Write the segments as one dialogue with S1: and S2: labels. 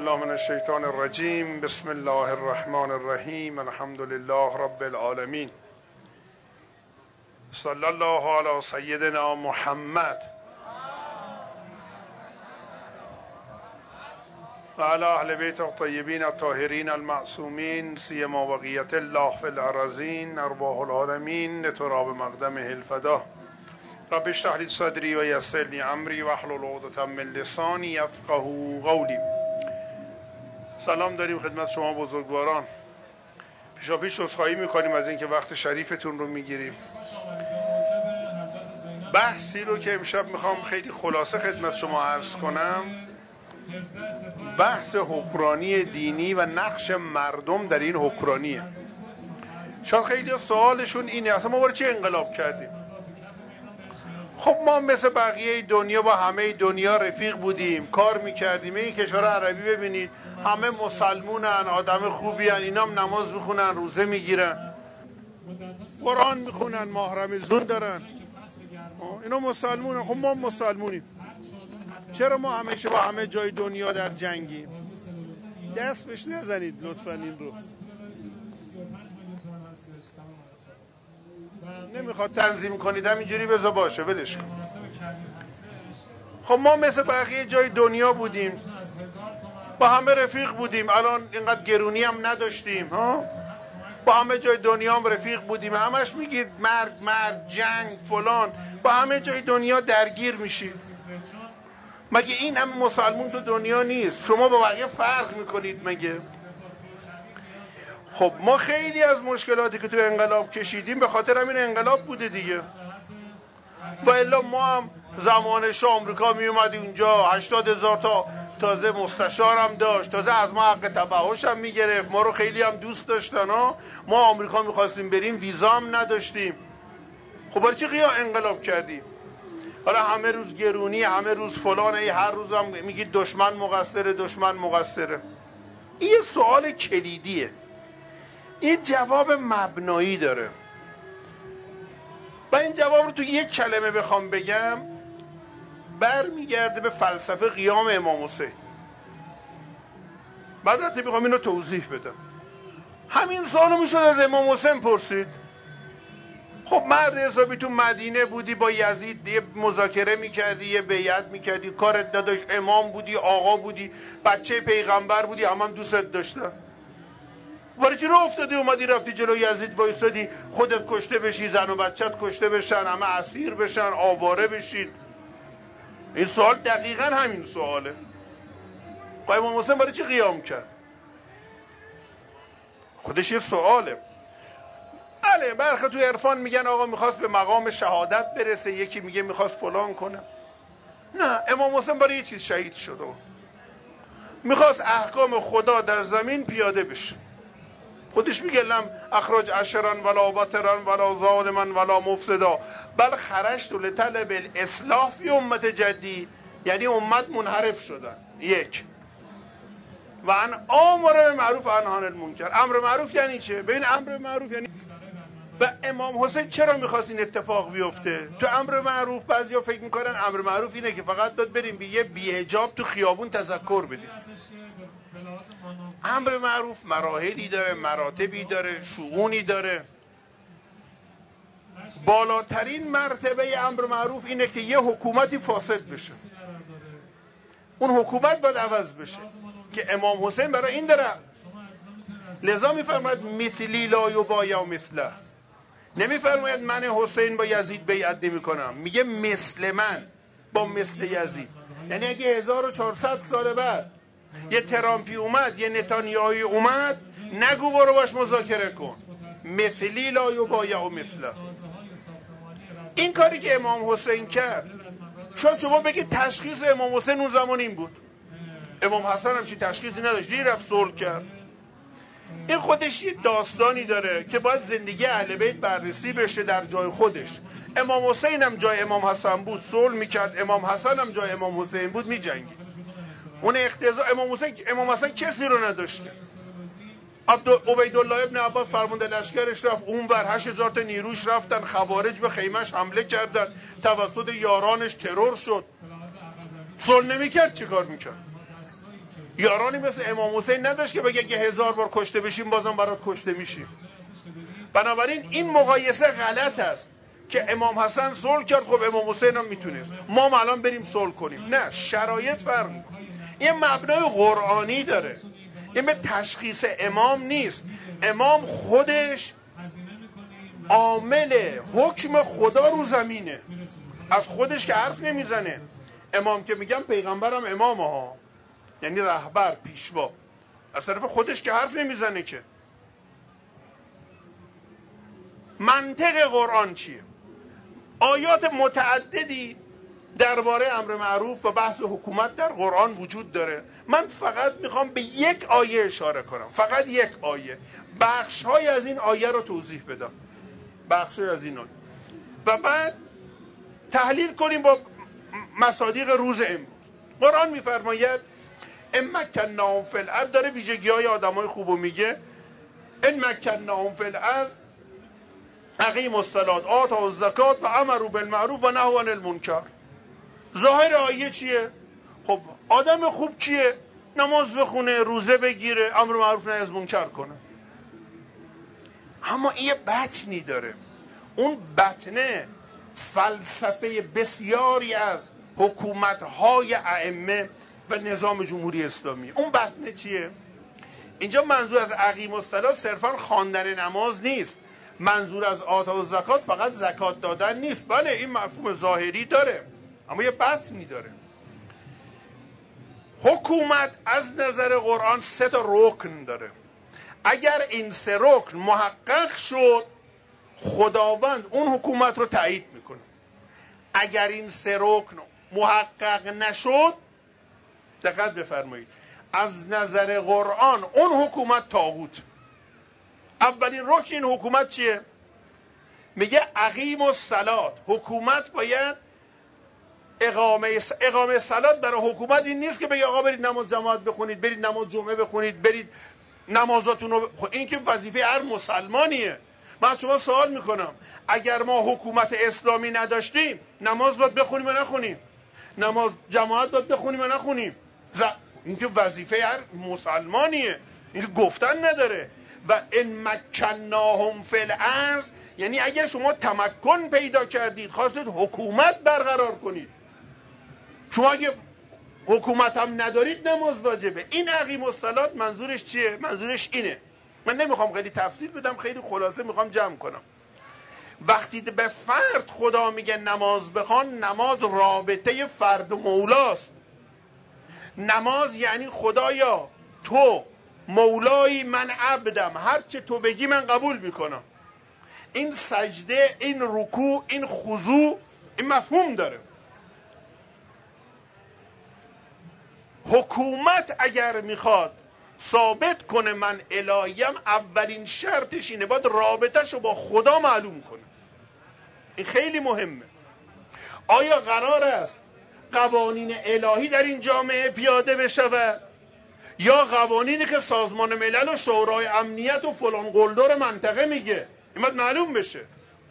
S1: بالله من الشیطان الرجیم. بسم الله الرحمن الرحیم. الحمد لله رب العالمین. صلی الله علی سیدنا محمد و علی اهل بیت الطیبین الطاهرین المعصومین سیما بقیة الله فی الارضین ارواح العالمین تراب مقدمه الفدا. رب اشرح لی صدری و یسر لی امری واحلل عقدة من لسانی یفقهوا قولی. سلام داریم خدمت شما بزرگواران. پیشاپیش عذرخواهی میکنیم از اینکه وقت شریفتون رو میگیریم. بحثی رو که امشب میخوام خیلی خلاصه خدمت شما عرض کنم، بحث حکمرانی دینی و نقش مردم در این حکمرانیه. شاید خیلی سوالشون اینه اصلا ما برای چی انقلاب کردیم؟ خب ما مثل بقیه دنیا با همه دنیا رفیق بودیم، کار میکردیم. این کشور عربی ببینید همه مسلمونن، آدم خوبی هن، اینا هم نماز میخونن، روزه میگیرن، قرآن میخونن، ماه رمضان دارن، اینا مسلمونن. خب ما مسلمونیم، چرا ما همیشه با همه جای دنیا در جنگیم؟ دست بهش نزنید لطفا. این رو نمیخواد تنظیم کنید، همینجوری بذار باشه، ولش کن. خب ما مثل بقیه جای دنیا بودیم، با همه رفیق بودیم. الان اینقدر گرونی هم نداشتیم ها، با همه جای دنیا هم رفیق بودیم. همش میگید مرد جنگ فلان، با همه جای دنیا درگیر میشید. مگه این هم مسلمون تو دنیا نیست؟ شما با بقیه فرق میکنید مگه؟ خب ما خیلی از مشکلاتی که تو انقلاب کشیدیم به خاطر همین انقلاب بوده دیگه. و الا ما هم زمانش آمریکا می اومد اونجا 80,000 تا تازه مستشار هم داشت، تازه از ما حق تبعش هم میگرفت، ما رو خیلی هم دوست داشتن ها. ما آمریکا میخواستیم بریم ویزا هم نداشتیم. خب برای چی انقلاب کردیم؟ حالا همه روز گرونی، همه روز فلانه، هر روز هم میگید دشمن مقصره. این یه سوال کلیدیه، این جواب مبنایی داره. و این جواب رو تو یک کلمه بخوام بگم برمیگرده به فلسفه قیام امام حسین. بعد حتی میخوام اینو توضیح بدم. همین سوالو میشد از امام حسین پرسید. خب مرد حسابی تو مدینه بودی، با یزید یه مذاکره میکردی، یه بیعت میکردی، کارت نداشت، امام بودی، آقا بودی، بچه پیغمبر بودی، هم دوستت داشتن. برای چی رو افتادی اومدی رفتی جلو یزید وایسادی خودت کشته بشی، زن و بچت کشته بشن، همه اسیر بشن، آواره بشید؟ این سوال دقیقا همین سواله. امام حسین برای چی قیام کرد؟ خودش یه سواله. بله برخی تو عرفان میگن آقا میخواست به مقام شهادت برسه، یکی میگه میخواست فلان کنه. نه، امام حسین برای یه چیز شهید شده، میخواست احکام خدا در زمین پیاده بشه. خودش میگه لم اخرج اشرا ولا بطرا ولا ظالما ولا مفسدا بل خرجت لطلب الاصلاح فی امت جدی. یعنی امت منحرف شدن. یک و امر بالمعروف و نهی عن المنکر. امر معروف یعنی چه؟ ببین امر معروف یعنی و امام حسین چرا میخواست این اتفاق بیفته؟ تو امر معروف بعضیا فکر میکنن امر معروف اینه که فقط باید بریم به یه بی‌حجاب تو خیابون تذکر بدیم. امر معروف مراحلی داره، مراتبی داره، شؤونی داره. بالاترین مرتبه امر معروف اینه که یه حکومتی فاسد بشه، اون حکومت باید عوض بشه، که امام حسین برای این داره. لذا میفرماید مثلی لا یبایع مثله. نمیفرماید من حسین با یزید بیعت نمی کنم، میگه مثل من با مثل یزید. یعنی اگه 1400 سال بعد یه ترامپی اومد، یه نتانیاهی اومد، نگو برو باش مذاکره کن. مثلی لا یبایع مثله. این کاری که امام حسین کرد، شاید شما بگید تشخیص امام حسین اون زمان این بود. امام حسن هم چی تشخیصی نداشت، رفت صلح کرد. این خودش یه داستانی داره که باید زندگی اهل بیت بررسی بشه در جای خودش. امام حسین هم جای امام حسن بود صلح میکرد، امام حسن هم جای امام حسین بود میجنگید. اون اقتضا امام حسن کسی رو نداشت. عبیدالله ابن عباس فرمانده لشکرش رفت اونور، 8000 تا نیروش رفتن، خوارج به خیمش حمله کردن، توسط یارانش ترور شد. صلح نمیکرد چیکار میکرد؟ یارانی مثل امام حسین نداشت که بگه 1000 بار کشته بشیم بازم برات کشته میشیم. بنابراین این مقایسه غلط است که امام حسن صلح کرد، خب امام حسین هم میتونست، ما الان بریم صلح کنیم. نه، شرایط فرق میکنه. این مبنای قرآنی داره، این به تشخیص امام نیست. امام خودش عامل حکم خدا رو زمینه، از خودش که حرف نمیزنه. امام که میگم پیغمبرم امام ها، یعنی رهبر، پیشوا، از طرف خودش که حرف نمیزنه. که منطق قرآن چیه؟ آیات متعددی درباره امر معروف و بحث حکومت در قرآن وجود داره. من فقط میخوام به یک آیه اشاره کنم، فقط یک آیه، بخش‌های از این آیه رو توضیح بدم، بخش‌های از این آیه، و بعد تحلیل کنیم با مصادیق روز امروز. قرآن میفرماید ان مکناهم فی الارض، داره ویژگی‌های آدمای خوبو میگه. ان مکناهم فی الارض اقیموا الصلاة آتوا الزکات و امروا بالمعروف و نهوا عن المنکر. ظاهر آیه چیه؟ خب آدم خوب کیه؟ نماز بخونه، روزه بگیره، امر معروف نهی از منکر کنه. اما این یه بطنی داره. اون بطنه فلسفه بسیاری از حکومت‌های ائمه و نظام جمهوری اسلامی. اون بطنه چیه؟ اینجا منظور از اقیم الصلاة صرفا خواندن نماز نیست. منظور از آتا و زکات فقط زکات دادن نیست. بله این مفهوم ظاهری داره، اما یه بطنی داره. حکومت از نظر قرآن 3 تا رکن داره. اگر این 3 رکن محقق شد، خداوند اون حکومت رو تایید میکنه. اگر این 3 رکن محقق نشد، دقت بفرمایید، از نظر قرآن اون حکومت طاغوت. اولین رکن این حکومت چیه؟ میگه اقیم الصلاة، حکومت باید اقامه صلات برای حکومت این نیست که بگه آقا برید نماز جماعت بخونید، برید نماز جمعه بخونید، برید نمازاتون رو این که وظیفه هر مسلمانیه. من شما سوال میکنم، اگر ما حکومت اسلامی نداشتیم نماز باید بخونیم و نخونیم؟ نماز جماعت باید بخونیم و نخونیم؟ این که وظیفه هر مسلمانیه، این که گفتن نداره. و ان مکناهم فی الارض، یعنی اگر شما تمکن پیدا کردید، خواستید حکومت برقرار کنید، شما اگه حکومت هم ندارید نماز واجبه. این اقیم الصلاة منظورش چیه؟ منظورش اینه. من نمیخوام خیلی تفصیل بدم، خیلی خلاصه میخوام جمع کنم. وقتی به فرد خدا میگه نماز بخوان، نماز رابطه فرد و مولاست. نماز یعنی خدایا تو مولایی، من عبدم، هر چه تو بگی من قبول میکنم. این سجده، این رکوع، این خضوع، این مفهوم داره. حکومت اگر میخواد ثابت کنه من الهیم، اولین شرطش اینه باید رابطهش رو با خدا معلوم کنه. این خیلی مهمه. آیا قرار است قوانین الهی در این جامعه پیاده بشود، یا قوانینی که سازمان ملل و شورای امنیت و فلان قلدر منطقه میگه؟ این باید معلوم بشه.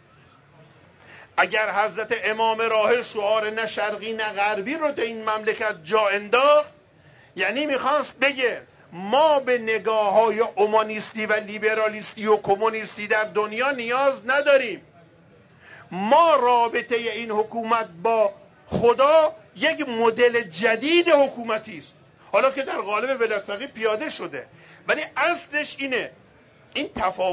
S1: اگر حضرت امام راحل شعار نه شرقی نه غربی رو در این مملکت جا انداخت، یعنی میخواست بگه ما به نگاه های اومانیستی و لیبرالیستی و کمونیستی در دنیا نیاز نداریم. ما رابطه این حکومت با خدا یک مدل جدید حکومتی است، حالا که در قالب ولایت فقیه پیاده شده، ولی اصلش اینه. این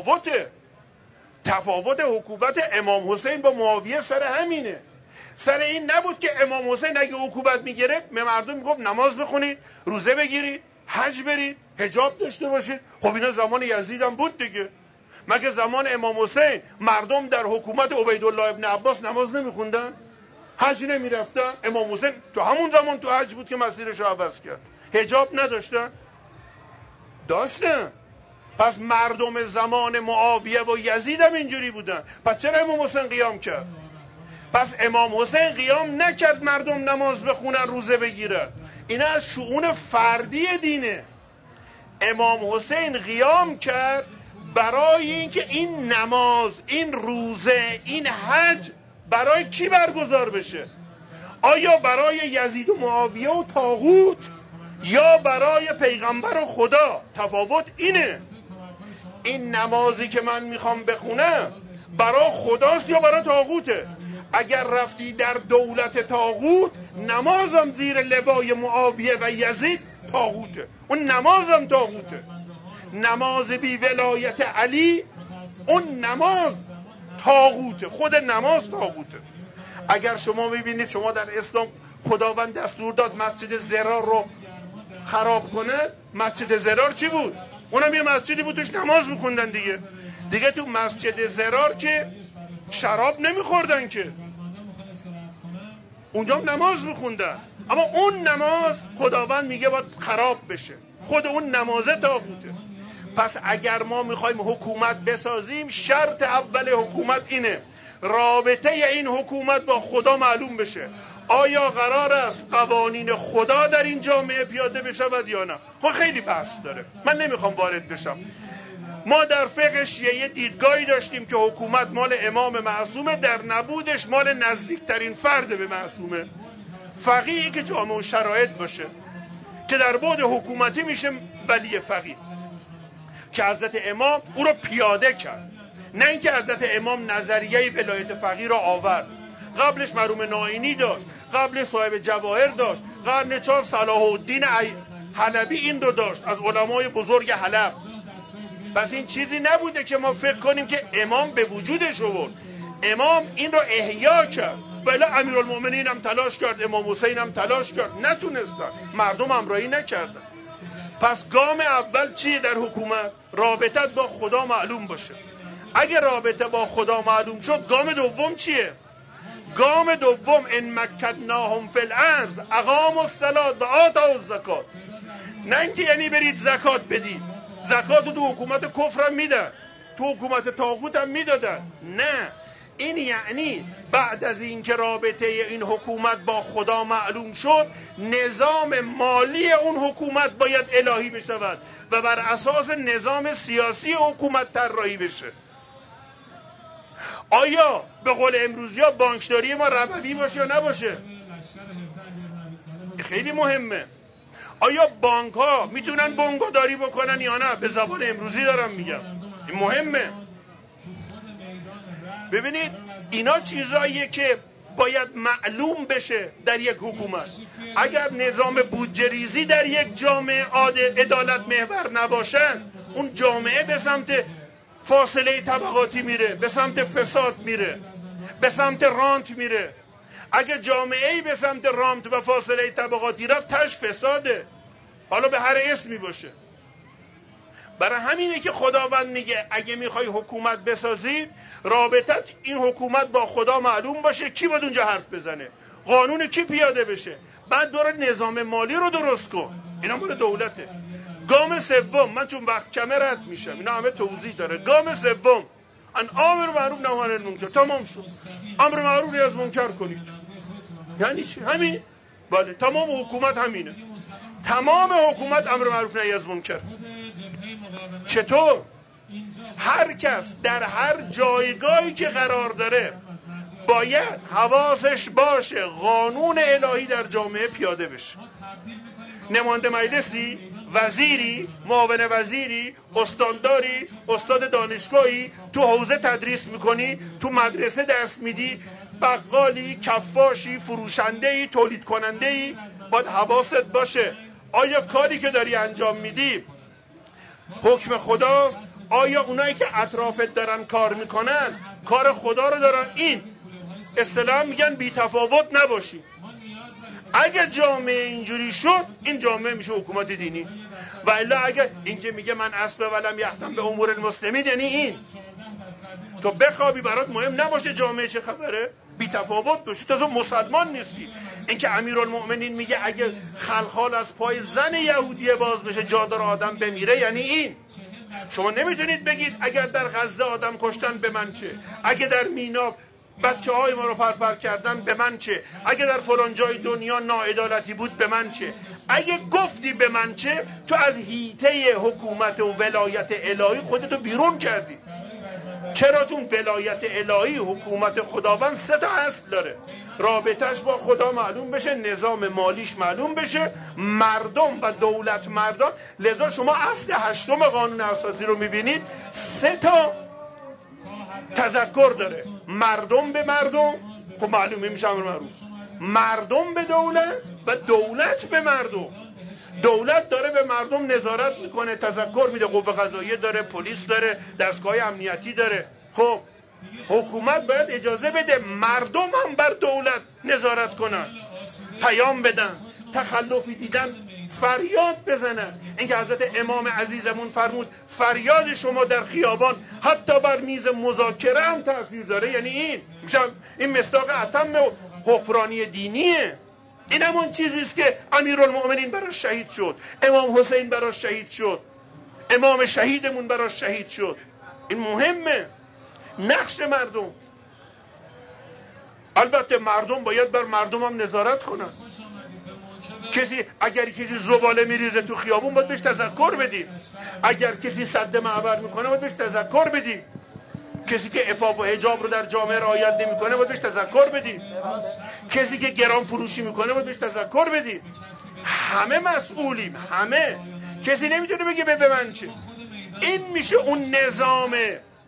S1: تفاوت حکومت امام حسین با معاویه سر همینه. سر این نبود که امام حسین اگه حکومت میگرفت به مردم میگفت نماز بخونید، روزه بگیرید، حج برید، حجاب داشته باشید. خب اینا زمان یزید هم بود دیگه. مگه زمان امام حسین مردم در حکومت عبیدالله ابن عباس نماز نمیخوندن؟ حج نمیرفتن؟ امام حسین تو همون زمان تو حج بود که مسیرش رو عوض کرد. حجاب نداشتن؟ داشتن. پس مردم زمان معاویه و یزید هم اینجوری بودن. پس چرا امام حسین قیام کرد؟ پس امام حسین قیام نکرد مردم نماز بخونن، روزه بگیرن. اینا از شؤون فردی دینه. امام حسین قیام کرد برای اینکه این نماز، این روزه، این حج برای کی برگزار بشه؟ آیا برای یزید و معاویه و طاغوت؟ یا برای پیغمبر و خدا. تفاوت اینه. این نمازی که من میخوام بخونم برای خداست یا برای طاغوته؟ اگر رفتی در دولت طاغوت، نمازم زیر لوای معاویه و یزید طاغوته، اون نمازم طاغوته. نماز بی ولایت علی، اون نماز طاغوته، خود نماز طاغوته. اگر شما میبینید شما در اسلام خداوند دستور داد مسجد زرار رو خراب کنه، مسجد زرار چی بود؟ اونم یه مسجدی بود توش نماز میخوندن دیگه تو مسجد زرار که شراب نمیخوردن که، اونجا نماز میخوندن، اما اون نماز خداوند میگه باید خراب بشه، خود اون نمازه طاغوته. پس اگر ما میخوایم حکومت بسازیم، شرط اول حکومت اینه رابطه این حکومت با خدا معلوم بشه. آیا قرار است قوانین خدا در این جامعه پیاده بشود یا نه؟ خب خیلی بحث داره، من نمیخوام وارد بشم. ما در فقه شیعه دیدگاهی داشتیم که حکومت مال امام معصومه، در نبودش مال نزدیکترین فرد به معصومه، فقیهی که جامعه و شرایط باشه، که در بعد حکومتی میشه ولی فقیه، که حضرت امام او رو پیاده کرد، نه اینکه حضرت امام نظریه ولایت فقیه را آورد. قبلش مرحوم ناینی داشت، قبل صاحب جواهر داشت، قرن 4 صلاح الدین حلبی این رو داشت از علمای بزرگ حلب. پس این چیزی نبوده که ما فکر کنیم که امام به وجودش آورد، امام این رو احیا کرد. ولی امیرالمومنین هم تلاش کرد، امام حسین هم تلاش کرد، نتونستن، مردم همراهی نکردن. پس گام اول چیه در حکومت؟ رابطت با خدا معلوم باشه. اگه رابطه با خدا معلوم شد، گام دوم چیه؟ گام دوم ان مکناهم فی الارض اقاموا الصلاة و آتوا الزکات. نه اینکه یعنی برید زکات بدید، زکات تو حکومت کفر هم میدن، تو حکومت طاغوت هم میدادن، نه، این یعنی بعد از اینکه رابطه این حکومت با خدا معلوم شد، نظام مالی اون حکومت باید الهی بشود و بر اساس نظام سیاسی حکومت طراحی بشه. آیا به قول امروزی ها بانکداری ما ربوی باشه یا نباشه؟ خیلی مهمه. آیا بانک ها میتونن بنگوداری بکنن یا نه؟ به زبان امروزی دارم میگم، این مهمه. ببینید اینا چیزاییه که باید معلوم بشه در یک حکومت. اگر نظام بودجه ریزی در یک جامعه عدالت محور نباشن، اون جامعه به سمت فاصله طبقاتی میره، به سمت فساد میره، به سمت رانت میره. اگه جامعه‌ای به سمت رانت و فاصله طبقاتی رفت، تاش فساده، حالا به هر اسمی باشه. برای همینه که خداوند میگه اگه میخوای حکومت بسازید، رابطت این حکومت با خدا معلوم باشه، کی باید اونجا حرف بزنه، قانون کی پیاده بشه، بعد دور نظام مالی رو درست کن. اینا مال دولته. گام سوم، من چون وقت کمه رد میشم، اینا همه توضیح داره. گام سوم ان امر معروف نهی عن المنکر. تمام شد، امر معروف نهی از منکر کنید. یعنی چی؟ همین. بله، تمام حکومت همینه، تمام حکومت امر معروف نهی از منکر. چطور؟ هر کس در هر جایگاهی که قرار داره باید حواسش باشه قانون الهی در جامعه پیاده بشه. نماینده مجلسی، وزیری، معاون وزیری، استانداری، استاد دانشگاهی، تو حوزه تدریس میکنی، تو مدرسه درس میدی، بقالی، کفاشی، فروشندهی، تولید کنندهی، باید حواست باشه آیا کاری که داری انجام میدی حکم خداست؟ آیا اونایی که اطرافت دارن کار میکنن کار خدا رو دارن؟ این اصطلاحاً میگن بی تفاوت نباشی. اگه جامعه اینجوری شد، این جامعه میشه حکومت دینی. و الا اگه این که میگه من اسب ولم یهتم به امور المسلمین، یعنی این تو بخوابی برات مهم نباشه جامعه چه خبره، بی تفاوت باشی، تو مسلمان نیستی. این که امیرالمؤمنین میگه اگه خلخال از پای زن یهودیه باز بشه جا داره آدم بمیره، یعنی این. شما نمیتونید بگید اگر در غزه آدم کشتن به من چه، اگه در مینا بچه های ما رو پرپر کردن به من چه، اگه در فلان جای دنیا ناعدالتی بود به من چه. اگه گفتی به من چه، تو از حیطه حکومت و ولایت الهی خودتو بیرون کردی. چرا؟ چون ولایت الهی، حکومت خداوند 3 تا اصل داره. رابطش با خدا معلوم بشه، نظام مالیش معلوم بشه، مردم و دولت مردم. لذا شما اصل 8 قانون اساسی رو میبینید 3 تا تذکر داره. مردم به مردم، خب معلومه میشه امر معروف. مردم به دولت و دولت به مردم. دولت داره به مردم نظارت میکنه، تذکر میده، قوه قضاییه داره، پلیس داره، دستگاه امنیتی داره. خب حکومت باید اجازه بده مردم هم بر دولت نظارت کنن، پیام بدن، تخلفی دیدن فریاد بزنن. اینکه حضرت امام عزیزمون فرمود فریاد شما در خیابان حتی بر میز مذاکره هم تاثیر داره. یعنی این مصداق اتم حکمرانی دینیه. این همون چیزیست که امیرالمؤمنین براش شهید شد، امام حسین براش شهید شد، امام شهیدمون براش شهید شد. این مهمه. نقش مردم، البته مردم باید بر مردم هم نظارت کنن. اگر کسی زباله میریزه تو خیابون باید بهش تذکر بدیم. اگر کسی سد معبر میکنه باید بهش تذکر بدیم. کسی که عفاف و حجاب رو در جامعه رعایت نمیکنه باید بهش تذکر بدیم. کسی که گران فروشی میکنه باید بهش تذکر بدیم. همه مسئولیم، همه. کسی نمیتونه بگه به من چه. این میشه اون نظام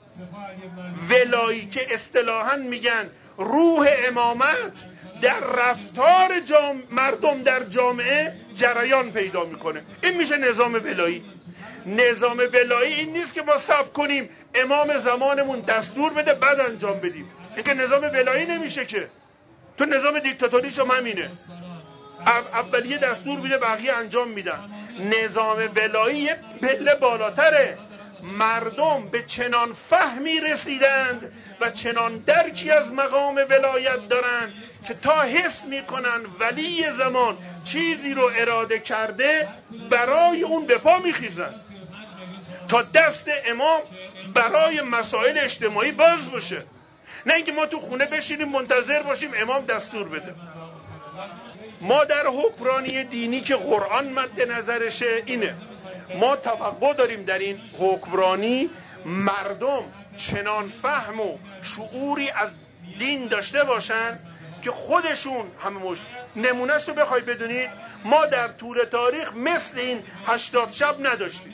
S1: ولایی که اصطلاحاً میگن روح امامت در رفتار مردم در جامعه جریان پیدا میکنه. این میشه نظام ولایی. نظام ولایی این نیست که ما صبر کنیم امام زمانمون دستور بده بعد انجام بدیم. این که نظام ولایی نمیشه که. تو نظام دیکتاتوریش هم همینه، اولیه دستور میده بقیه انجام میدن. نظام ولایی پله بالاتره. مردم به چنان فهمی رسیدند و چنان درکی از مقام ولایت دارن که تا حس میکنن ولی زمان چیزی رو اراده کرده برای اون به پا میخیزن تا دست امام برای مسائل اجتماعی باز باشه. نه اینکه ما تو خونه بشینیم منتظر باشیم امام دستور بده. ما در حکمرانی دینی که قرآن مد نظرشه اینه، ما توقع داریم در این حکمرانی مردم چنان فهم و شعوری از دین داشته باشن که خودشون همه نمونهش رو بخوای بدونید، ما در طول تاریخ مثل این 80 شب نداشتیم.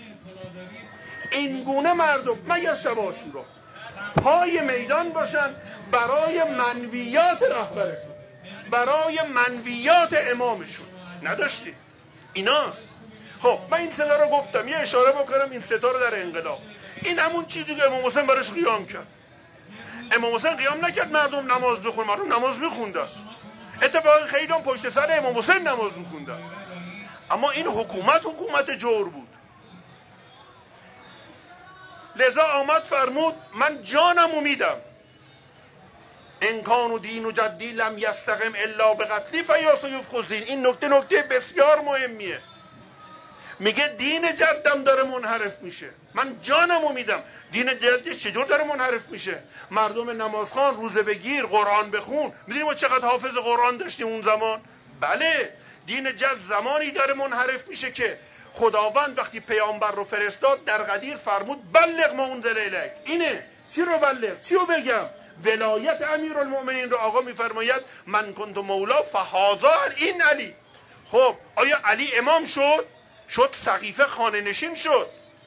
S1: این گونه مردم مگر شب عاشورا پای میدان باشن برای منویات رهبرشون، برای منویات امامشون، نداشتیم. ایناست. خب من این سه رو گفتم، یه اشاره بکنم این سه رو در انقلاب. این همون چیزی که امام حسین براش قیام کرد. امام حسین قیام نکرد مردم نماز بخونن، مردم نماز میخوندن. اتفاقا خیلی هم پشت سر امام حسین نماز میخوندن. اما این حکومت جور بود. لذا آمد فرمود من جانمو میدم، انکان و دین و جدی لم یستقم الا به قتلی فیاس و یفخذ دین. این نکته بسیار مهمیه. میگه دین جدم داره منحرف میشه، من جانمو میدم. دین جد چجور داره منحرف میشه؟ مردم نمازخوان، روزه بگیر، قرآن بخون. میدونیم ما چقدر حافظ قرآن داشتیم اون زمان؟ بله. دین جد زمانی داره منحرف میشه که خداوند وقتی پیامبر رو فرستاد در غدیر فرمود بلغ ما انزل الیک. اینه. چی رو بلغ؟ چی رو بگم؟ ولایت امیرالمؤمنین رو آقا میفرماید من کنت مولا فهذا این علی. خب آیا علی امام شد سقیفه خانه نشین شد.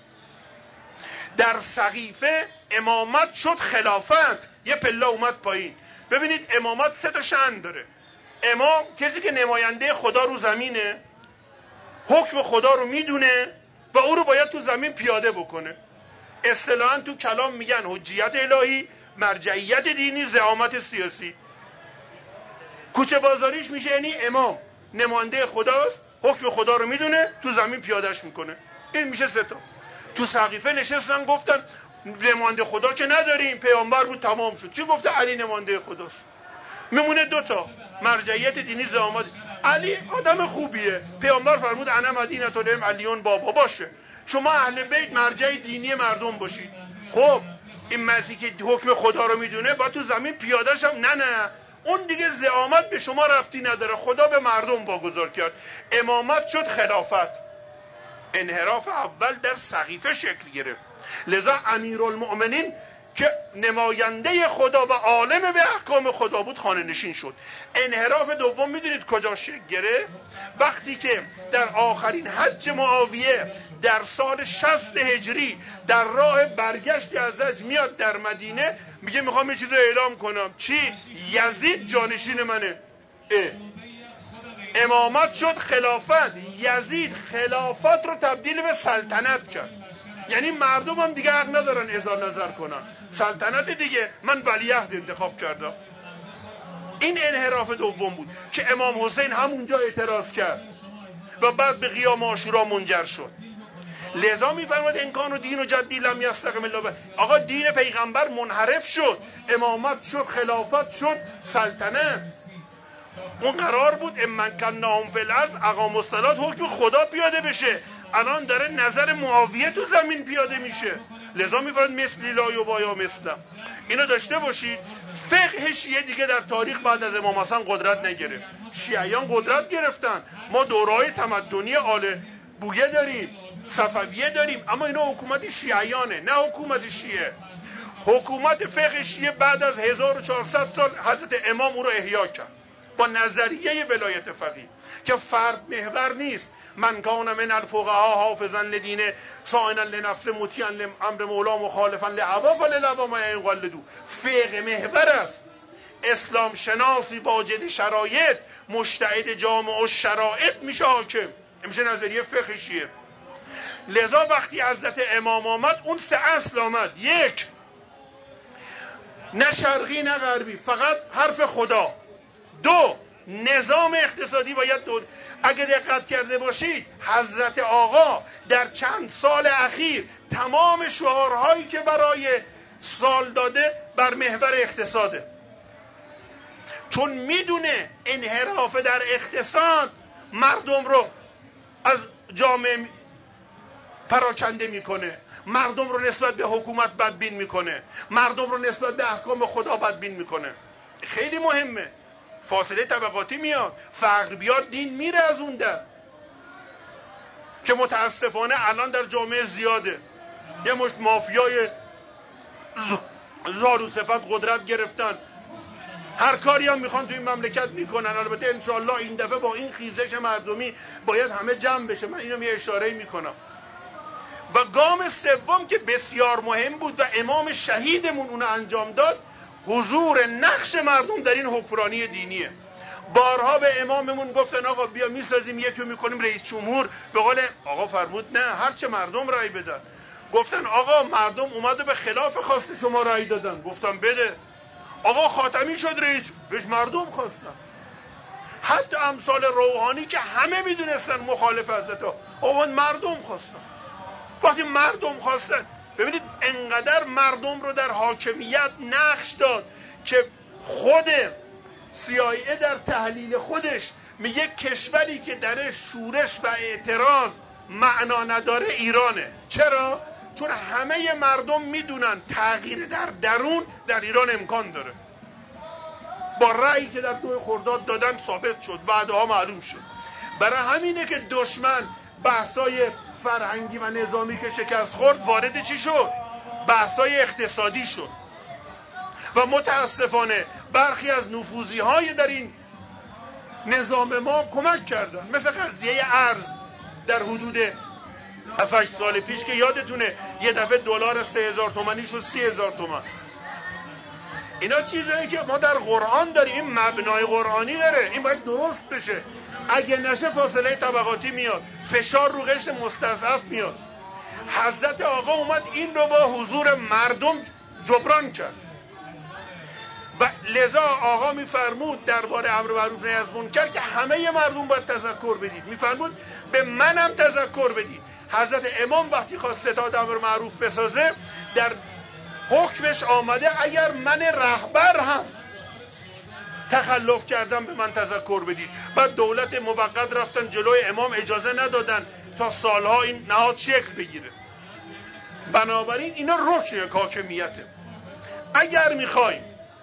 S1: در سقیفه امامت شد خلافت، یه پله اومد پایین. ببینید امامت 3 تا شأن داره. امام کسی که نماینده خدا رو زمینه، حکم خدا رو میدونه و او رو باید تو زمین پیاده بکنه. اصطلاحاً تو کلام میگن حجیت الهی، مرجعیت دینی، زعامت سیاسی. کوچه بازاریش میشه یعنی امام نماینده خداست، حکم خدا رو میدونه، تو زمین پیادهش میکنه. این میشه 3 تا. تو سقیفه نشستن گفتن نماینده خدا که نداریم، پیامبر بود تمام شد. چی گفته؟ علی نماینده خداست. میمونه 2 تا، مرجعیت دینی، زعامت. علی آدم خوبیه، پیامبر فرمود انا مدینه العلم علیون بابا. باشه شما اهل بیت مرجع دینی مردم باشید. خب این مردی که حکم خدا رو میدونه با تو زمین پیادهش هم نه اون دیگه زعامت به شما ربطی نداره، خدا به مردم واگذار کرد. امامت شد خلافت. انحراف اول در سقیفه شکل گرفت. لذا امیرالمؤمنین که نماینده خدا و عالم به احکام خدا بود خانه نشین شد. انحراف دوم میدونید کجا شکل گرفت؟ وقتی که در آخرین حج معاویه در سال 60 هجری در راه برگشتی از حج میاد در مدینه، میگه میخوام یه چیز رو اعلام کنم. چی؟ یزید جانشین منه. امامت شد خلافت. یزید خلافت رو تبدیل به سلطنت کرد. یعنی مردم هم دیگه حق ندارن اظهار نظر کنن، سلطنت دیگه، من ولیعهد انتخاب کردم. این انحراف دوم بود که امام حسین همونجا اعتراض کرد و بعد به قیام عاشورا منجر شد. لذا میفرماد ان کان دین و جدی لم یستقم الا به. آقا دین پیغمبر منحرف شد، امامت شد خلافت شد سلطنت. اون قرار بود امن کناهم فی الارض اقاموا الصلاة، حکم خدا پیاده بشه. الان داره نظر معاویه تو زمین پیاده میشه. لذا میفرماد مثلی لا یبایا مثلم. اینو داشته باشید. فقه شیعه دیگه در تاریخ بعد از امام حسن قدرت نگرفت. شیعیان قدرت گرفتن. ما دوره‌های تمدنی آل بویه داریم، صفویه داریم، اما اینا حکومت شیعیانه نه حکومت شیعه. حکومت فقه شیعه بعد از 1400 سال حضرت امام او رو احیا کرد با نظریه ولایت فقیه که فرد محور نیست. من کان من الفقهاء حافظا لدینه صائنا لنفسه مطیعا لامر مولا مخالفا لهوا فللهوا ما يقلدوا. فقه محور است، اسلام شناسی واجد شرایط، مجتهد جامع و شرایط میشه حاکم. میشه نظریه فقه شیعه. لذا وقتی حضرت امام آمد اون سه اصل آمد. یک، نه شرقی نه غربی، فقط حرف خدا. دو، نظام اقتصادی باید اگه دقت کرده باشید حضرت آقا در چند سال اخیر تمام شعارهایی که برای سال داده بر محور اقتصاده، چون میدونه انحراف در اقتصاد مردم رو از جامعه پراکنده میکنه، مردم رو نسبت به حکومت بدبین میکنه، مردم رو نسبت به احکام خدا بدبین میکنه. خیلی مهمه. فاصله طبقاتی میاد، فقر بیاد، دین میره از اون در، که متاسفانه الان در جامعه زیاده. یه مشت مافیای زار و صفت قدرت گرفتن، هر کاری هم میخوان تو این مملکت میکنن. البته انشاءالله این دفعه با این خیزش مردمی باید همه جمع بشه، من اینو یه اشاره میکنم. و گام سوم که بسیار مهم بود و امام شهیدمون اونو انجام داد، حضور نقش مردم در این حکمرانی دینیه. بارها به اماممون گفتن آقا بیا میسازیم یکی رو میکنیم رئیس جمهور، به قول آقا فرمود نه، هرچه مردم رأی بدن. گفتن آقا مردم اومده به خلاف خواست شما رأی دادن، گفتم بده. آقا خاتمی شد رئیس، بهش مردم خواستن. حتی امثال روحانی که همه میدونستن مخالف حضرت آقا، مردم خواستن. وقتی مردم خواستن، ببینید انقدر مردم رو در حاکمیت نقش داد که خود CIA در تحلیل خودش میگه کشوری که در شورش و اعتراض معنا نداره ایرانه. چرا؟ چون همه مردم میدونن تغییر در درون در ایران امکان داره. با رأیی که در 2 خرداد دادن ثابت شد، بعدها معلوم شد. برای همینه که دشمن بحثای فرهنگی و نظامی که شکست خورد وارد چی شد؟ بحثای اقتصادی شد. و متاسفانه برخی از نفوذی های در این نظام ما کمک کردن، مثل قضیه ارز در حدود 7-8 سال پیش که یادتونه یه دفعه دلار 3000 تومانی شد 30,000 تومان. اینا چیزایی که ما در قرآن داریم، این مبنای قرآنی داره، این باید درست بشه. اگه نشه فاصله طبقاتی میاد، فشار رو قشر مستضعف میاد. حضرت آقا اومد این رو با حضور مردم جبران کرد و لذا آقا میفرمود درباره امر معروف نهی از منکر که همه مردم باید تذکر بدید. میفرمود به منم تذکر بدید. حضرت امام وقتی خواست ستاد امر معروف بسازه در حکمش آمده اگر من رهبر هم تخلف کردم به من تذکر بدید. بعد دولت موقت رفتن جلوی امام اجازه ندادن تا سالها این نهاد شکل بگیره. بنابراین اینا رکن حاکمیته. اگر میخوایم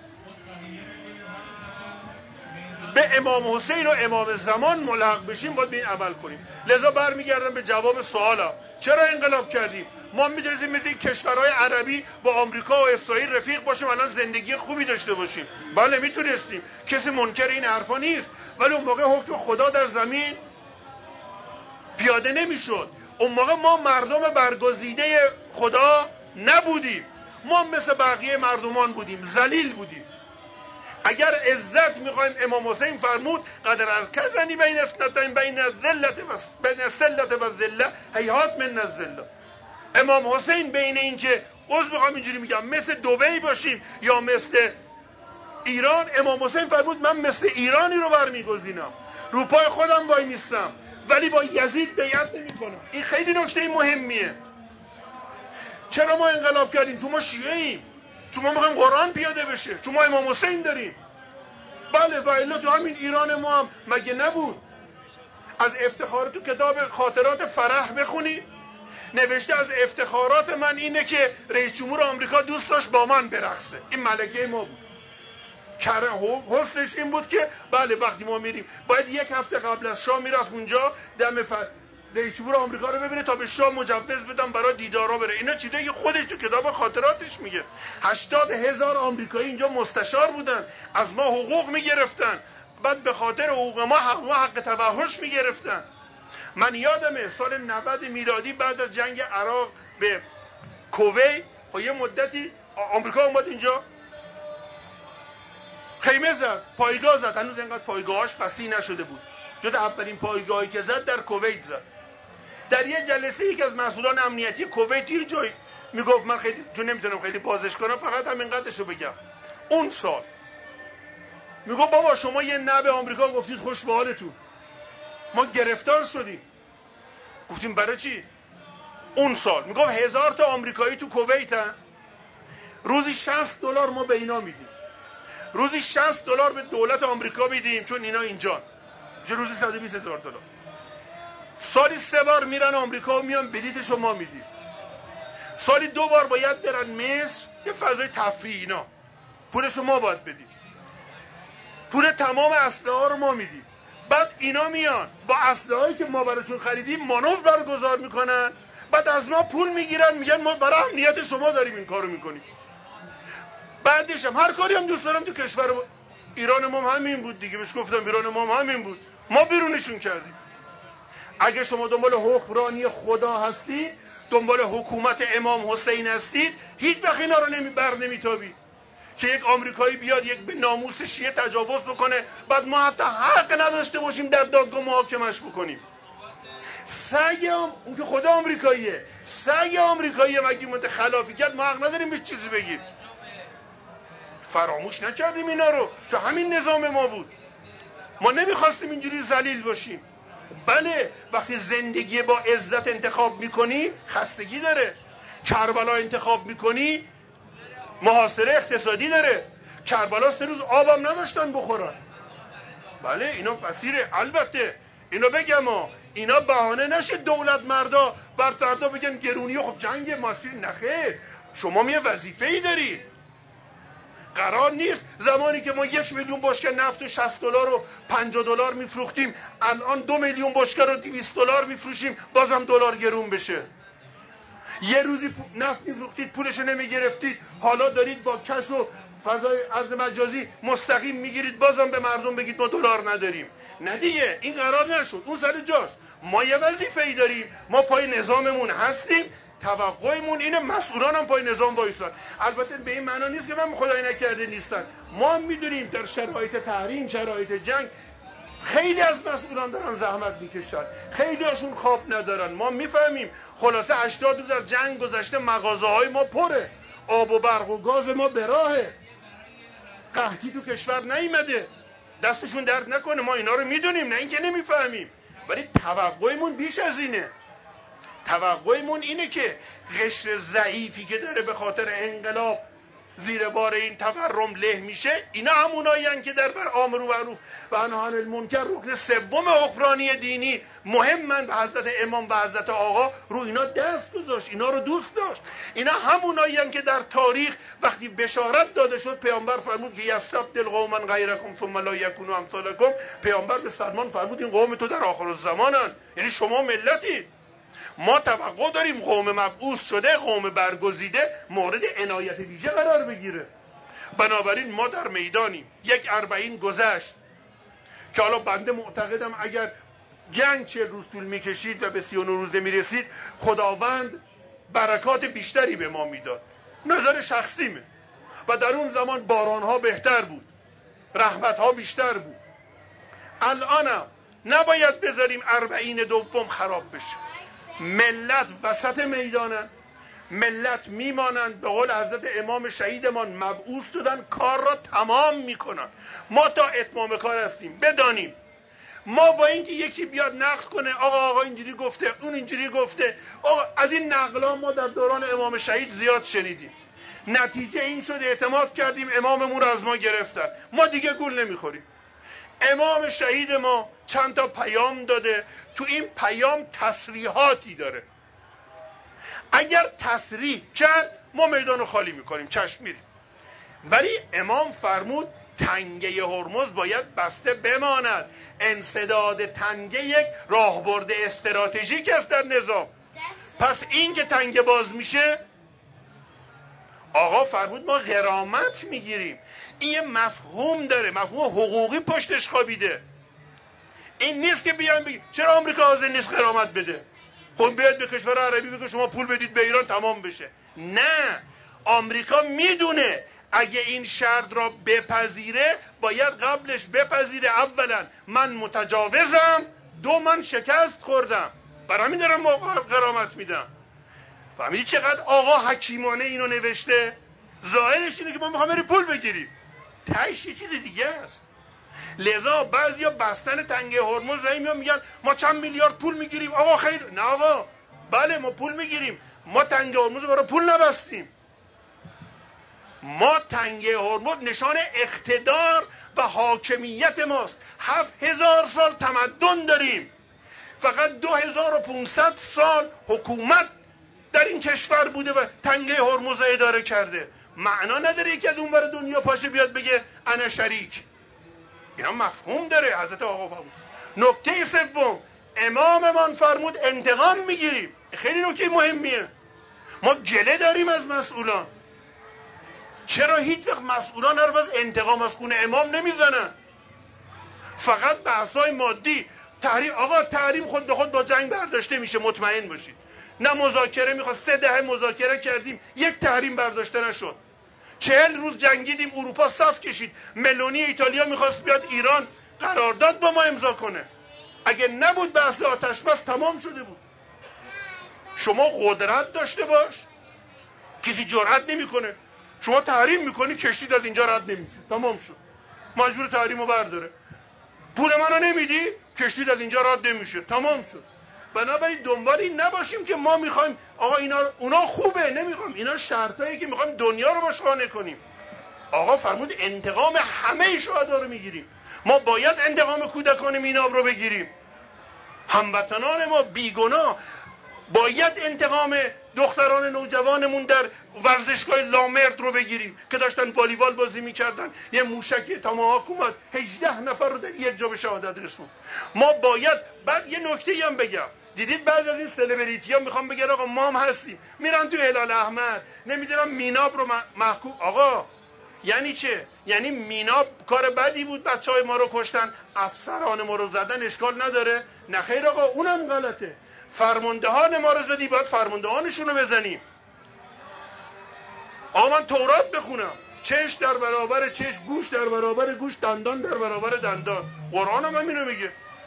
S1: به امام حسین و امام زمان ملحق بشیم باید به این عمل کنیم. لذا برمیگردم به جواب سوالم چرا انقلاب کردیم؟ ما می‌دونیم مثل این کشورهای عربی با آمریکا و اسرائیل رفیق باشیم الان زندگی خوبی داشته باشیم؟ بله میتونستیم، کسی منکر این حرفا نیست، ولی اون موقع حکم خدا در زمین پیاده نمیشد. اون موقع ما مردم برگزیده خدا نبودیم، ما مثل بقیه مردمان بودیم، ذلیل بودیم. اگر عزت میخوایم، امام حسین فرمود قدر ارکضنی بین اثنتین بین السلة و الذلة هیهات من الذلة. امام حسین بین این که میخوام اینجوری میگم مثل دبی باشیم یا مثل ایران، امام حسین فرمود من مثل ایرانی رو برمیگزینم، رو پای خودم وای میستم، ولی با یزید بیعت نمیکنم. این خیلی نکته مهمیه. چرا ما انقلاب کردیم؟ چون ما شیعه ایم، چون ما میخوایم قرآن پیاده بشه، چون ما امام حسین داریم. بله و الا تو همین ایران ما هم مگه نبود؟ از افتخار تو کتاب خاطرات فرح بخونی، نوشته از افتخارات من اینه که رئیس جمهور آمریکا دوست داشت با من برقصه. این ملکه ما بود. حسنش این بود که بله وقتی ما میریم باید یک هفته قبل از شاه میرفت اونجا دم رئیس جمهور آمریکا رو ببینه تا به شاه مجوز بدم برای دیدارا بره. اینا چیزایی که خودش تو کتاب خاطراتش میگه. 80,000 آمریکایی اینجا مستشار بودن، از ما حقوق میگرفتن، بعد به خاطر حقوق ما حق توحش میگرفتن. من یادمه سال 90 میلادی بعد از جنگ عراق به کویت و یه مدتی آمریکا اومد اینجا خیمه زد، پایگاه زد، هنوز اینقدر پایگاهاش پسی نشده بود. جز اولین پایگاهی که زد در کویت زد. در یه جلسه یکی از مسئولان امنیتی کویت یه جایی میگفت، من خیلی چون نمیتونم خیلی بازش کنم فقط همین قدرشو بگم، اون سال میگفت بابا شما یه نه به آمریکا گفتید خوش به حالتون، ما گرفتار شدیم. گفتیم برای چی؟ اون سال میگفت 1000 تا آمریکایی تو کویتن، روزی $60 ما به اینا میدیم، روزی $60 به دولت آمریکا میدیم چون اینا اینجا، روزی $120,000. سالی 3 بار میرن آمریکا و میان بلیط شما میدیم. سالی 2 بار باید برن مصر، یه فضای تفریح، اینا پولش ما باید بدیم، پول تمام اسلحه ها رو ما میدیم. بعد اینا میان با اسلحه هایی که ما براشون خریدیم مانور برگزار میکنن، بعد از ما پول میگیرن، میگن ما برای امنیت شما داریم این کارو میکنیم. بعدش هم هر کاری هم دوست دارم تو کشور ایران ما همین بود دیگه، بهش گفتم ایران ما همین بود، ما بیرونشون کردیم. اگه شما دنبال حکمرانی خدا هستید، دنبال حکومت امام حسین هستید، هیچ وقت اینا رو نمیتابید که یک آمریکایی بیاد یک به ناموس شیعه تجاوز بکنه، بعد ما حتی حق نداشته باشیم در دادگاه محاکمش بکنیم. سگ اون که خدا آمریکاییه، سگ آمریکاییه مگه متخلافی کرد ما حق نداریم بهش چیزی بگیم؟ فراموش نکردیم اینا رو، تو همین نظام ما بود. ما نمیخواستیم اینجوری ذلیل باشیم. بله وقتی زندگی با عزت انتخاب میکنی خستگی داره، کربلا انتخاب میکنی محاصره اقتصادی داره. کربلا 3 روز آبم نداشتن بخورن. بله اینا بصیره. البته اینا بگم اینا بهانه نشه دولت مردا بر فردا بگن گرونی خب جنگ مسیر نخیر، شما یه وظیفه‌ای دارید. قرار نیست زمانی که ما 1 میلیون بشکه نفت و $60 و $50 میفروختیم، الان 2 میلیون بشکه رو $200 میفروشیم بازم دلار گرون بشه. یه روزی نفت میفروختید پولش نمیگرفتید، حالا دارید با کش و فضای ارز مجازی مستقیم میگیرید بازم به مردم بگید ما دلار نداریم. نه دیگه این قرار نشد، اون سر جاش. ما یه وظیفه‌ای داریم، ما پای نظاممون هستیم، توقعمون اینه مسئولان هم پای نظام وایسن. البته به این معنا نیست که من خدای نکرده نیستن، ما میدونیم در شرایط تحریم، شرایط جنگ خیلی از مسئولان دارن زحمت میکشن، خیلی هاشون خواب ندارن، ما میفهمیم. خلاصه 80 روز از جنگ گذشته، مغازه های ما پره، آب و برق و گاز ما به راهه، قحطی تو کشور نیامده، دستشون درد نکنه، ما اینا رو میدونیم، نه اینکه نمیفهمیم، ولی توقعمون بیش از اینه. توقعمون اینه که قشر ضعیفی که داره به خاطر انقلاب زیر بار این تورم له میشه، اینا همونایین که در بر امر معروف و نهی عن المنکر رکن 3 حکمرانی دینی مهمن به حضرت امام و حضرت آقا رو اینا دست گذاشت، اینا رو دوست داشت. اینا همونایین که در تاریخ وقتی بشارت داده شد پیامبر فرمود که یستبدل قوما غیرکم ثم لا یکونوا امثالکم، پیامبر به سلمان فرمود این قوم تو در آخر الزمانن، یعنی شما ملتی. ما توقع داریم قوم مبعوث شده، قوم برگزیده مورد عنایت ویژه قرار بگیره. بنابراین ما در میدانیم. 41 گذشت که حالا بنده معتقدم اگر جنگ 40 روز طول میکشید و به 39 روزه میرسید خداوند برکات بیشتری به ما میداد. نظر شخصیمه. و در اون زمان بارانها بهتر بود، رحمتها بیشتر بود. الانم نباید بذاریم 42 خراب بشه. ملت وسط میدانن، ملت میمانند. به قول حضرت امام شهیدمان مبعوث شدن، کار را تمام میکنن. ما تا اتمام کار هستیم. بدانیم ما با اینکه یکی بیاد نقل کنه آقا اینجوری گفته، اون اینجوری گفته، آقا از این نقلا ما در دوران امام شهید زیاد شنیدیم. نتیجه این شد اعتماد کردیم اماممون رو از ما گرفتن، ما دیگه گول نمیخوریم. امام شهید ما چند تا پیام داده، تو این پیام تصریحاتی داره. اگر تصریح کرد ما میدان رو خالی میکنیم، چشم میریم. ولی امام فرمود تنگه هرمز باید بسته بماند. انسداد تنگه یک راهبرد استراتژیک است در نظام. پس این که تنگه باز میشه، آقا فرمود ما غرامت میگیریم. این یه مفهوم داره، مفهوم حقوقی پشتش خوابیده. این نیست که بیان بگیم چرا آمریکا حاضر نیست غرامت بده، خب بیاد به کشور عربی بگه شما پول بدید به ایران تمام بشه. نه، آمریکا میدونه اگه این شرط را بپذیره باید قبلش بپذیره اولا من متجاوزم، دو من شکست خوردم، برای همین دارم غرامت میدم. فهمیدی چقدر آقا حکیمانه اینو نوشته؟ ظاهرش اینه که ما میخوام بریم پول بگیریم، تهش یه چیز دیگه است. لذا بعضیا بستن تنگه هرمز را میگن ما چند میلیارد پول میگیریم. آقا خیر، نه آقا، بله ما پول میگیریم، ما تنگه هرمز برای پول نبستیم. ما تنگه هرمز نشان اقتدار و حاکمیت ماست. 7000 سال تمدن داریم، فقط 2500 سال حکومت در این کشور بوده و تنگه هرمز را اداره کرده. معنا نداره یکی از اونور دنیا پاشه بیاد بگه انا شریک. اینا مفهوم داره. حضرت آقا فرمود. نکته سوم، اماممان فرمود انتقام میگیریم. خیلی نکته مهمیه. ما گله داریم از مسئولان. چرا هیچ وقت مسئولان حرف از انتقام از خون امام نمیزنن؟ فقط بحثای مادی. تحریم، آقا تحریم خود به خود با جنگ برداشته میشه، مطمئن باشید. نه مذاکره میخواد، 3 دهه مذاکره کردیم، یک تحریم برداشته نشد. 40 روز جنگیدیم، اروپا صف کشید. ملونی ایتالیا میخواست بیاد ایران قرارداد با ما امضا کنه. اگه نبود بحث آتش بس تمام شده بود. شما قدرت داشته باش، کسی جرأت نمیکنه. شما تحریم میکنی، کشتی از اینجا رد نمیشه، تمام شد، مجبور تحریمو برداره. پول منو نمیدی، کشتی از اینجا رد نمیشه، تمام شد. بنابراین دنبال این نباشیم که ما میخوایم آقا اونا خوبه، نمیخوایم. اینا شرطایی که میخوایم دنیا رو باش قانع کنیم. آقا فرمود انتقام همه شهدا رو میگیریم. ما باید انتقام کودکان میناب رو بگیریم. هموطنان ما بیگناه. باید انتقام دختران نوجوانمون در ورزشگاه لامرد رو بگیریم که داشتن والیبال بازی میکردن، یه موشک تاماهاک اومد 18 نفر رو در یک جا به شهادت رسوند. ما باید. بعد یه نکته هم بگم، دیدید بعضی از این سلبریتی ها میخوام بگن آقا ما هم هستیم، میرن تو هلال احمر، نمیدونم میناب رو محکوم. آقا یعنی چه؟ یعنی میناب کار بدی بود، بچهای ما رو کشتن، افسران ما رو زدن، اشکال نداره؟ نه خیر آقا، اونم غلطه. فرماندهان ما رو زدی، باید فرماندهانشون رو بزنیم. آقا من تورات بخونم، چش در برابر چش، گوش در برابر گوش، دندان در برابر دندان. قرآن هم اینو میگه.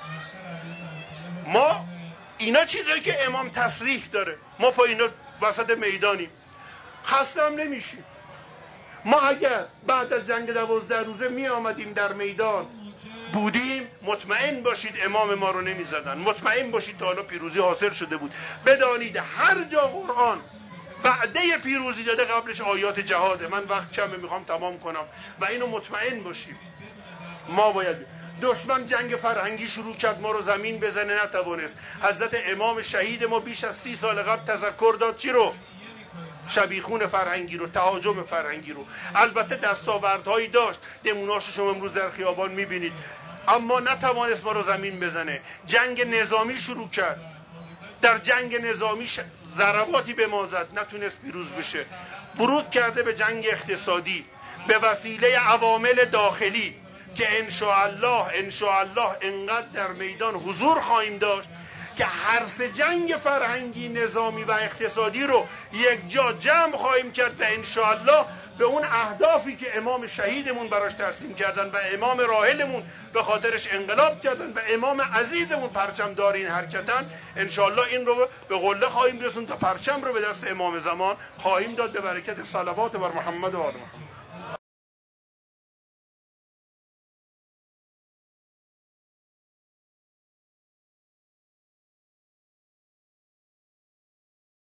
S1: ما اینا چیزایی که امام تصریح داره، ما پا اینا وسط میدانیم، خسته هم نمیشیم. ما اگر بعد از جنگ 12 روزه می آمدیم در میدان بودیم، مطمئن باشید امام ما رو نمی زدن. مطمئن باشید تا حالا پیروزی حاصل شده بود. بدانید هر جا قرآن وعده پیروزی داده قبلش آیات جهاده. من وقت کمه میخوام تمام کنم و اینو مطمئن باشیم. ما باید. دشمن جنگ فرهنگی شروع کرد ما رو زمین بزنه، نتوانست. حضرت امام شهید ما بیش از 30 سال قبل تذکر داد چی رو؟ شبیخون فرهنگی رو، تهاجم فرهنگی رو. البته دستاوردهایی داشت، نمونه‌هاشو شما امروز در خیابان میبینید، اما نتوانست ما رو زمین بزنه. جنگ نظامی شروع کرد. در جنگ نظامی ضرباتی به ما زد، نتونست پیروز بشه. ورود کرده به جنگ اقتصادی به وسیله عوامل داخلی که انشاءالله انقدر در میدان حضور خواهیم داشت که هر سه جنگ فرهنگی، نظامی و اقتصادی رو یک جا جمع خواهیم کرد و انشاءالله به اون اهدافی که امام شهیدمون براش ترسیم کردن و امام راحلمون به خاطرش انقلاب کردن و امام عزیزمون پرچمدار این حرکتن، انشاءالله این رو به قله خواهیم رسوند تا پرچم رو به دست امام زمان خواهیم داد به برکت صلوات بر محمد و آل محمد.